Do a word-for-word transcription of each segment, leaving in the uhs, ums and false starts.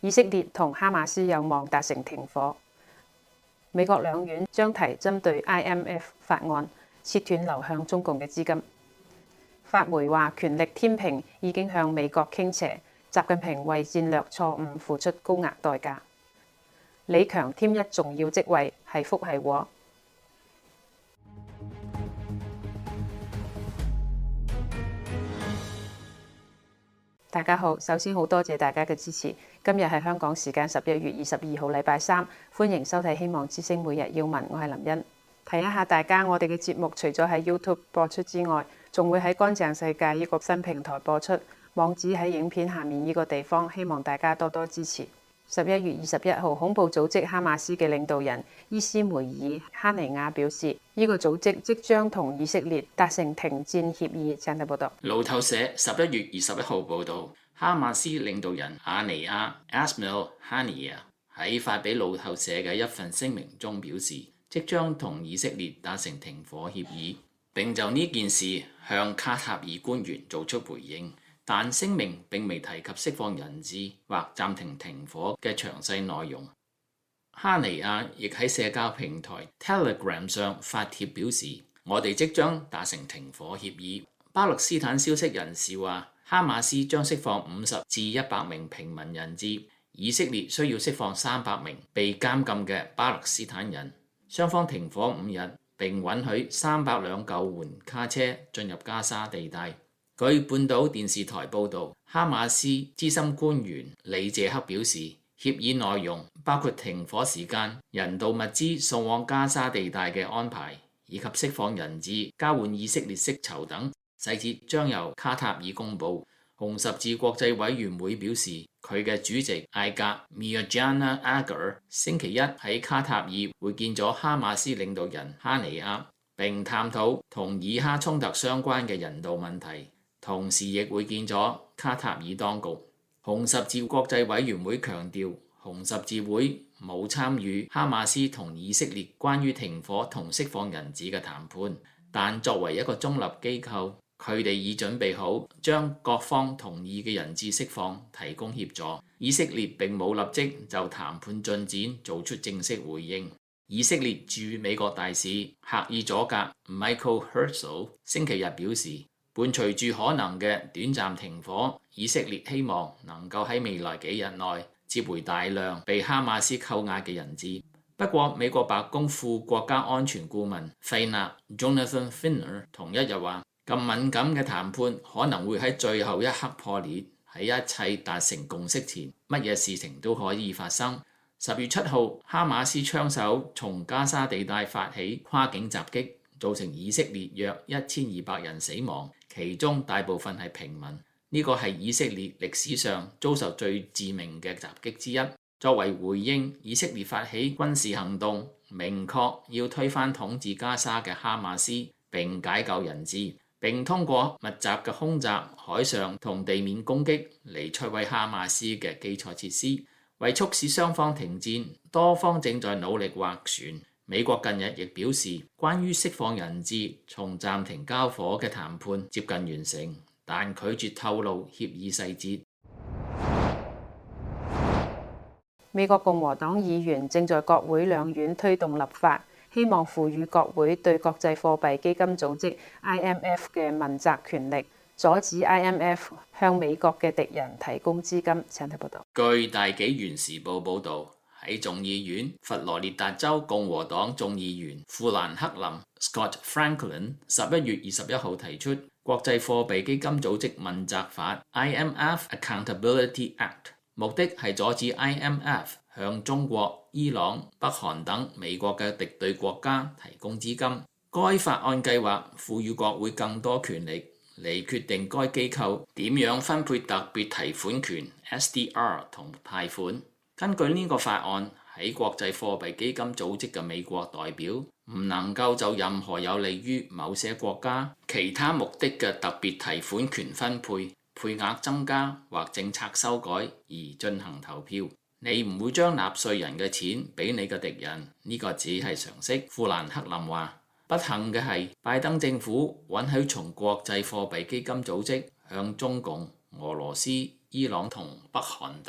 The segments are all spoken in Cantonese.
以色列同哈馬斯有望達成停火。美國兩院將提針對 I M F 法案，切斷流向中共嘅資金。法媒話權力天平已經向美國傾斜，習近平為戰略錯誤付出高額代價。李強添一重要職位，係福係禍？大家好，首先好多謝大家嘅支持。今日係香港時間十一月二十二號禮拜三，歡迎收睇《希望之聲每日要聞》，我係林茵。提一下大家，我哋嘅節目除咗喺 YouTube 播出之外，仲會喺乾淨世界呢個新平台播出，網址喺影片下面呢個地方，希望大家多多支持。十一月二十一號，恐怖組織哈馬斯嘅領導人伊斯梅爾哈尼亞表示，呢、這個組織即將同以色列達成停戰協議。請睇報道。 路透社十一月二十一號報道，哈馬斯領導人哈尼亞 Ismail Haniyeh 喺發俾路透社嘅一份聲明中表示，即將同以色列達成停火協議，並就呢件事向卡塔爾官員做出回應。但聲明並未提及釋放人質或暫停停火嘅詳細內容。哈尼亞亦喺社交平台 Telegram 上發帖表示，我哋即將達成停火協議。巴勒斯坦消息人士話，哈馬斯將釋放五十至一百名平民人質，以色列需要釋放三百名被監禁嘅巴勒斯坦人。雙方停火五日，並允許三百輛救援卡車進入加沙地帶。據半島電視台報導，哈馬斯資深官員李謝克表示，協議內容包括停火時間、人道物資送往加沙地帶嘅安排，以及釋放人質、交換以色列釋囚等細節將由卡塔爾公佈。紅十字國際委員會表示，佢嘅主席艾格 Mirjana Agar 星期一喺卡塔爾會見咗哈馬斯領導人哈尼亞，並探討同以哈衝突相關嘅人道問題。同時亦會見咗卡塔爾當局。紅十字國際委員會強調，紅十字會冇參與哈馬斯同以色列關於停火同釋放人質嘅談判，但作為一個中立機構，佢哋已準備好將各方同意嘅人質釋放提供協助。以色列並冇立即就談判進展做出正式回應。以色列駐美國大使赫爾佐格 Michael Herzl 星期日表示，伴隨住可能嘅短暫停火，以色列希望能夠喺未來幾日內接回大量被哈馬斯扣押嘅人質。不過，美國白宮副國家安全顧問費納 Jonathan Finner 同一日話，咁敏感嘅談判可能會喺最後一刻破裂，喺一切達成共識前，乜嘢事情都可以發生。十月七號，哈馬斯槍手從加沙地帶發起跨境襲擊，造成以色列約一千二百人死亡，其中大部分係平民。呢個係以色列歷史上遭受最致命嘅襲擊之一。作為回應，以色列發起軍事行動，明確要推翻統治加沙嘅哈馬斯，並解救人質，並通過密集嘅空襲、海上同地面攻擊嚟摧毀哈馬斯嘅基礎設施。為促使雙方停戰，多方正在努力斡旋。美國近日亦表示，關於釋放人質從暫停交火嘅談判接近完成，但拒絕透露協議細節。 美國共和黨議員正在國會兩院推動立法，希望賦予國會對國際貨幣基金組織 I M F 嘅問責權力，阻止 I M F 向美國嘅敵人提供資金。請睇報道。 據大紀元時報報導，喺眾議院佛羅列達州共和黨眾議員富蘭克林 Scott Franklin 十一月二十一號提出國際貨幣基金組織問責法 I M F Accountability Act， 目的係阻止 I M F 向中國、伊朗、北韓等美國嘅敵對國家提供資金。該法案計劃賦予國會更多權力嚟決定該機構點樣分配特別提款權 S D R 同貸款。根據呢個法案，喺國際貨幣基金組織嘅美國代表唔能夠就任何有利於某些國家其他目的嘅特別提款權分配、配額增加或政策修改而進行投票。你唔會將納稅人嘅錢俾你嘅敵人，呢個只係常識。富蘭克林話，不幸嘅係拜登政府允許從國際貨幣基金組織向中共、俄羅斯、伊朗同北韓等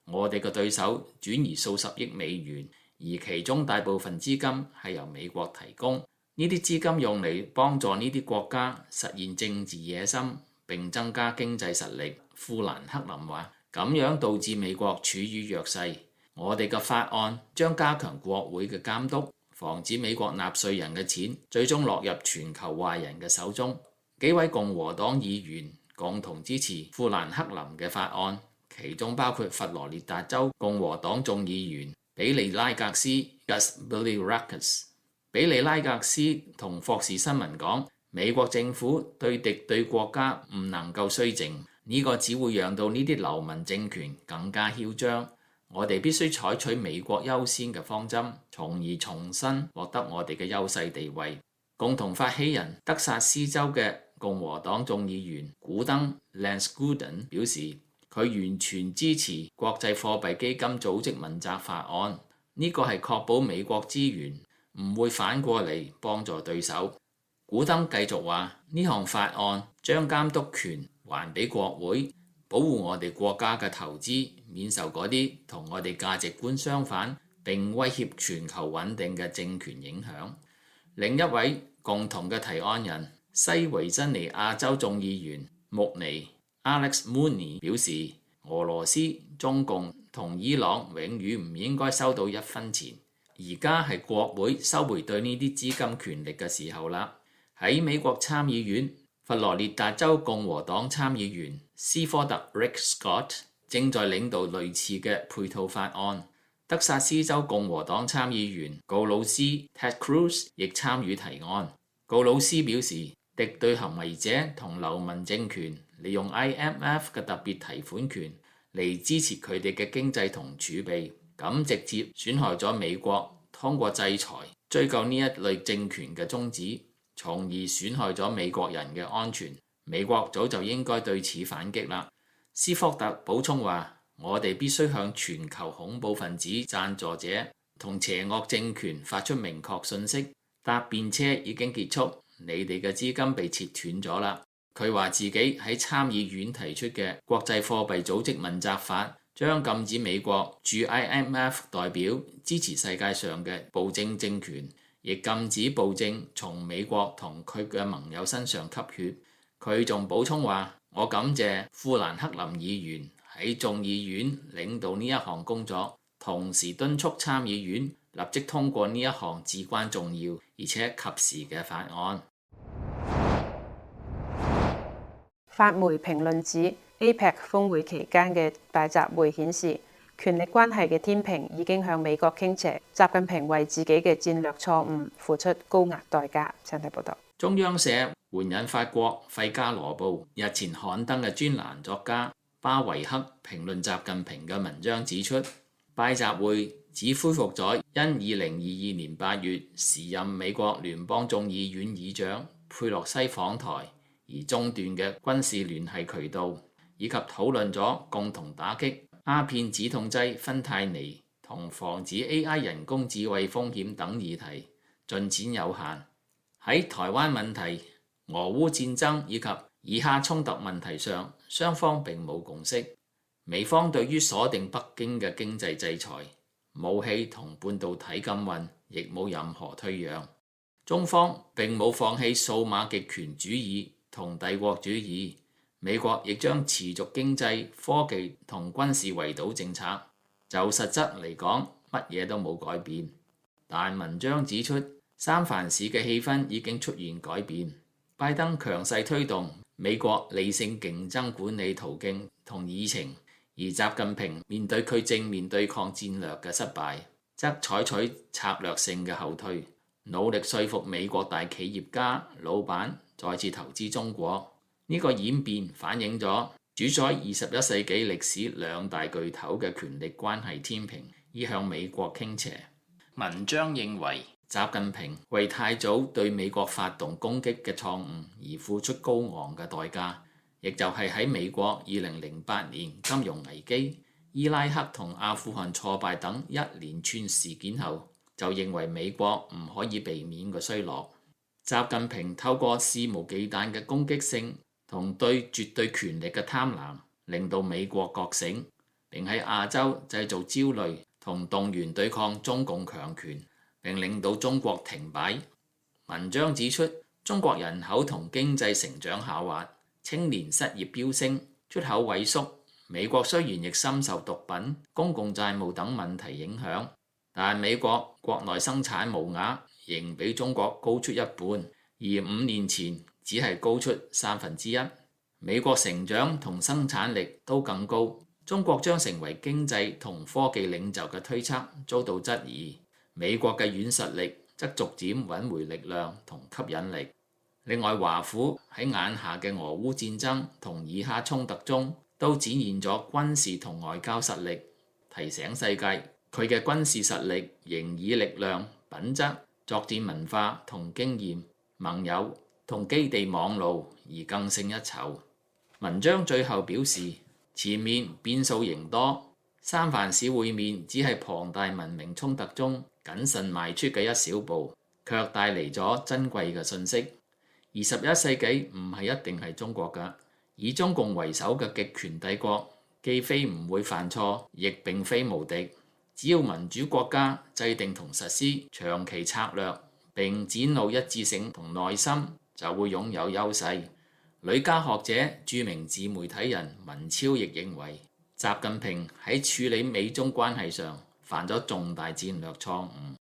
我哋嘅對手轉移數十億美元，而其中大部分資金係由美國提供。呢啲資金用嚟幫助呢啲國家實現政治野心並增加經濟實力。富蘭克林話：咁樣導致美國處於弱勢。我哋嘅法案將加強國會嘅監督，防止美國納稅人嘅錢最終落入全球壞人嘅手中。幾位共和黨議員共同支持富蘭克林嘅法案，其中包括佛羅列達州共和黨眾議員比利拉格斯 Gus Bilirakis。比利拉格斯同霍士新聞講：美國政府對敵對國家唔能夠綏靖，呢、這個只會讓到呢啲流氓政權更加囂張。我哋必須採取美國優先嘅方針，從而重新獲得我哋嘅優勢地位。共同發起人德薩斯州嘅共和黨眾議員古登 Lance Gooden 表示，佢完全支持國際貨幣基金組織問責法案，呢、這個係確保美國資源唔會反過嚟幫助對手。古登繼續話：呢項法案將監督權還俾國會，保護我哋國家嘅投資免受嗰啲同我哋價值觀相反並威脅全球穩定嘅政權影響。另一位共同嘅提案人西維珍尼亞州眾議員穆尼 Alex Mooney 表示：俄羅斯、中共同伊朗永遠唔應該收到一分錢。而家係國會收回對呢啲資金權力嘅時候啦。喺美國參議院，佛羅列達州共和黨參議員斯科特 Rick Scott 正在領導類似嘅配套法案。德薩斯州共和黨參議員告魯斯 Ted Cruz 亦參與提案。告魯斯表示，敵對行為者同流氓政權利用 I M F 嘅特別提款權嚟支持佢哋嘅經濟同儲備，咁直接損害咗美國通過制裁追究呢一類政權嘅宗旨，從而損害咗美國人嘅安全。美國早就應該對此反擊啦。斯福特補充話：我哋必須向全球恐怖分子贊助者同邪惡政權發出明確信息，搭便車已經結束，你哋嘅資金被切斷咗啦。佢話自己喺參議院提出嘅國際貨幣組織問責法將禁止美國駐 I M F 代表支持世界上嘅暴政政權，亦禁止暴政從美國同佢嘅盟友身上吸血。佢仲補充話：我感謝富蘭克林議員喺眾議院領導呢一項工作，同時敦促參議院立即通過呢一項至關重要而且及時嘅法案。 法媒評論指 A P E C 峰會期間嘅大集會顯示，權力關係嘅天平已經向美國傾斜。習近平為自己嘅戰略錯誤付出高額代價。請睇報道。 中央社援引法國《費加羅報》日前刊登嘅專欄作家巴維克評論習近平嘅文章指出，拜習會只恢復咗因二零二二年八月時任美國聯邦眾議院議長佩洛西訪台而中斷嘅軍事聯繫渠道，以及討論咗共同打擊鴉片止痛劑芬太尼同防止 A I 人工智慧風險等議題，進展有限。喺台灣問題、俄烏戰爭以及以哈衝突問題上，雙方並冇共識。美方對於鎖定北京嘅經濟制裁、武器同半導體禁運，亦冇任何退讓。中方並冇放棄數碼極權主義同帝國主義。美國亦將持續經濟、科技同軍事圍堵政策。就實質嚟講，乜嘢都冇改變。但文章指出，三藩市嘅氣氛已經出現改變。拜登強勢推動美國理性競爭管理途徑同議程，而習近平面對佢正面對抗戰略嘅失敗，則採取策略性嘅後退，努力說服美國大企業家、老闆再次投資中國。呢、這個演變反映咗主宰二十一世紀歷史兩大巨頭嘅權力關係天平已向美國傾斜。文章認為，習近平為太早對美國發動攻擊嘅錯誤而付出高昂嘅代價，亦就係喺美國二零零八年金融危機、伊拉克同阿富汗挫敗等一連串事件後，就認為美國唔可以避免嘅衰落。習近平透過肆無忌憚嘅攻擊性同對絕對權力嘅貪婪，令到美國覺醒， 並喺亞洲製造焦慮同動員對抗中共強權，並令到中國停擺。文章指出，中國人口同經濟成長下滑，青年失業飆升，出口萎縮。美國雖然亦深受毒品、公共債務等問題影響，但美國國內生產毛額仍比中國高出一半，而五年前只係高出三分之一。美國成長同生產力都更高，中國將成為經濟同科技領袖嘅推測遭到質疑。美國嘅軟實力則逐漸揾回力量同吸引力。另外，華府喺眼下嘅俄烏戰爭同以哈衝突中，都展現咗軍事同外交實力，提醒世界佢嘅軍事實力仍以力量、品質、作戰文化同經驗、盟友同基地網路而更勝一籌。文章最後表示，前面變數仍多，三藩市會面只係龐大文明衝突中謹慎邁出嘅一小步，卻帶嚟咗珍貴嘅信息。二十一世紀唔係一定係中國㗎。以中共為首嘅極權帝國，既非唔會犯錯，亦並非無敵。只要民主國家制定同實施長期策略，並展露一致性同耐心，就會擁有優勢。呂家學者、著名自媒體人文超亦認為，習近平喺處理美中關係上犯咗重大戰略錯誤。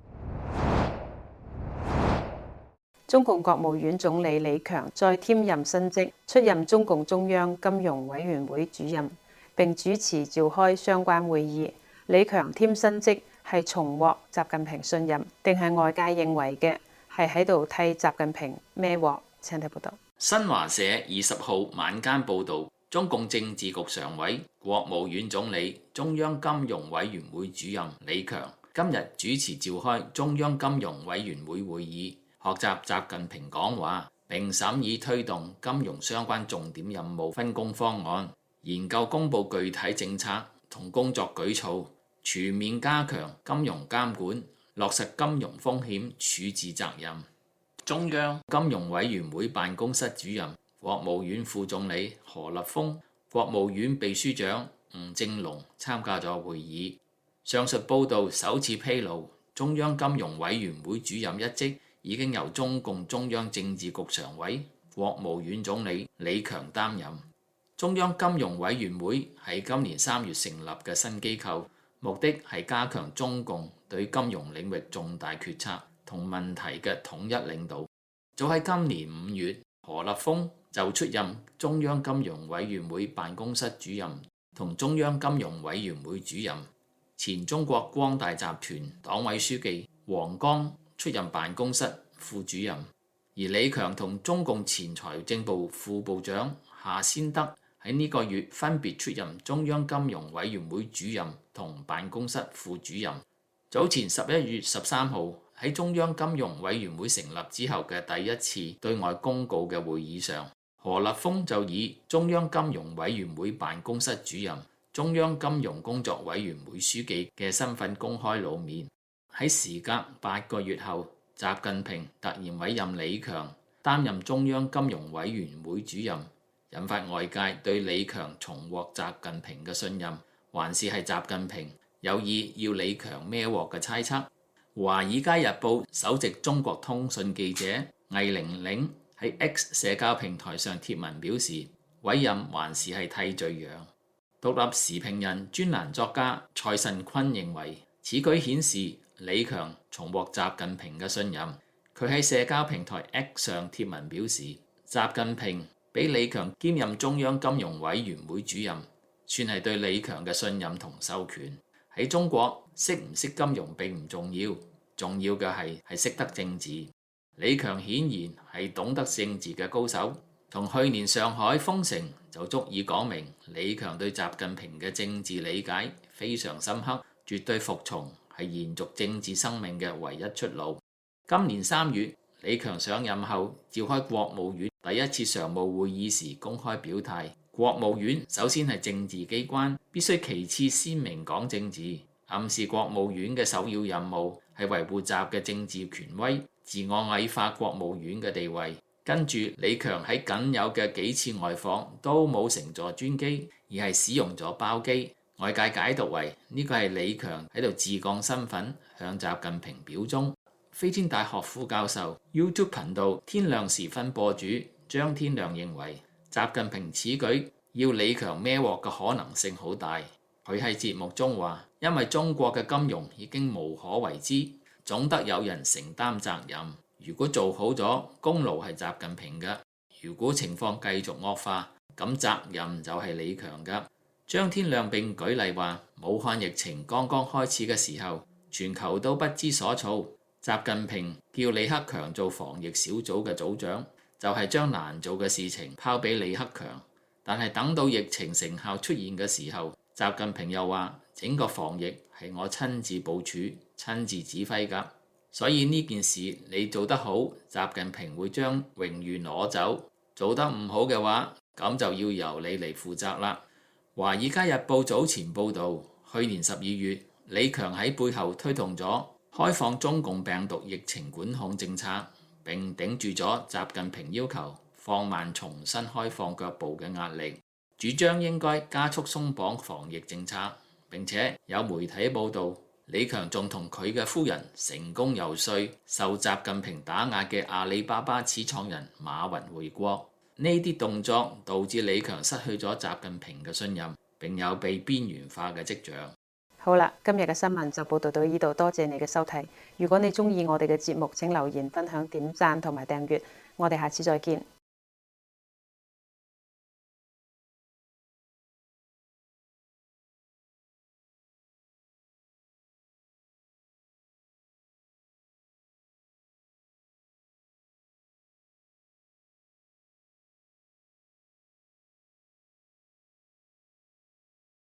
中共國務院總理李強再添任新職，出任中共中央金融委員會主任，並主持召開相關會議。李強添新職係重獲習近平信任，定係外界認為嘅係喺度替習近平孭鑊？請睇報道。 新華社二十號晚間報導，中共政治局常委、國務院總理、中央金融委員會主任李強今日主持召開中央金融委員會會議，學習習近平講話，並審議推動金融相關重點任務分工方案，研究公佈具體政策同工作舉措，全面加強金融監管，落實金融風險處置責任。中央金融委員會辦公室主任、國務院副總理何立峰、國務院秘書長吳政隆參加咗會議。上述報導首次披露，中央金融委員會主任一職已經由中共中央政治局常委、國務院總理李強擔任。中央金融委員會係今年三月成立嘅新機構，目的係加強中共對金融領域重大決策同問題嘅統一領導。早喺今年五月，何立峰就出任中央金融委員會辦公室主任同中央金融委員會主任。前中國光大集團黨委書記王剛出任辦公室副主任，而李強同中共前財政部副部長夏先德喺呢個月分別出任中央金融委員會主任同辦公室副主任。早前十一月十三號喺中央金融委員會成立之後嘅第一次對外公告嘅會議上，何立峰就以中央金融委員會辦公室主任、中央金融工作委員會書記嘅身份公開露面。喺時隔八個月後，習近平突然委任李強擔任中央金融委員會主任，引發外界對李強重獲習近平嘅信任，還是係習近平有意要李強孭鑊嘅猜測。《華爾街日報》首席中國通訊記者魏玲玲喺 X 社交平台上貼文表示，委任還是係替罪羊。獨立時評人專欄作家蔡慎坤認為，此舉顯示李強重獲習近平嘅信任。佢喺社交平台 X 上貼文表示，習近平俾李強兼任中央金融委員會主任，算係對李強嘅信任同授權。喺中國，識唔識金融並唔重要，重要嘅係係識得政治。李強顯然係懂得政治嘅高手，同去年上海封城就足以講明李強對習近平嘅政治理解非常深刻，絕對服從係延續政治生命嘅唯一出路。今年三月，李強上任後召開國務院第一次常務會議時公開表態，國務院首先係政治機關，必須其次鮮明講政治，暗示國務院嘅首要任務係維護習嘅政治權威，自我矮化國務院嘅地位。跟住李強喺僅有嘅幾次外訪都冇乘坐專機，而係使用咗包機， 外界解讀為呢個係李強喺度自降身份，向習近平表忠。飛天大學副教授 YouTube 頻道天亮時分播主張天亮認為，習近平此舉要李強孭鑊嘅可能性好大。佢喺節目中話，因為中國嘅金融已經無可為之，總得有人承擔責任。如果做好咗，功勞係習近平嘅；如果情況繼續惡化，咁責任就係李強嘅。張天亮並舉例話，武漢疫情剛剛開始嘅時候，全球都不知所措。習近平叫李克強做防疫小組嘅組長，就係將難做嘅事情拋俾李克強。但係等到疫情成效出現嘅時候，習近平又話整個防疫係我親自部署、親自指揮㗎。所以呢件事你做得好，習近平會將榮譽攞走；做得唔好嘅話，咁就要由你嚟負責啦。華爾街日報早前報導，去年十二月，李強喺背後推動咗開放中共病毒疫情管控政策，並頂住咗習近平要求放慢重新開放腳步嘅壓力，主張應該加速鬆綁防疫政策。並且有媒體報導，李強仲同佢嘅夫人成功遊說受習近平打壓嘅阿里巴巴始創人馬雲回國。呢啲動作導致李強失去咗習近平嘅信任，並有被邊緣化嘅跡象。 好啦，今日嘅新聞就報道到呢度，多謝你嘅收睇。如果你鍾意我哋嘅節目，請留言、分享、點讚同埋訂閱。我哋下次再見。